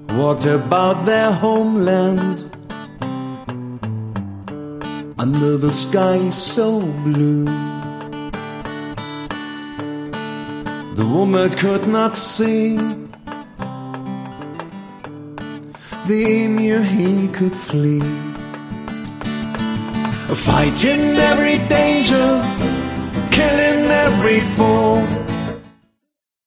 walked about their homeland under the sky so blue. The woman could not see, the emir he could flee, fighting every danger, killing every foe.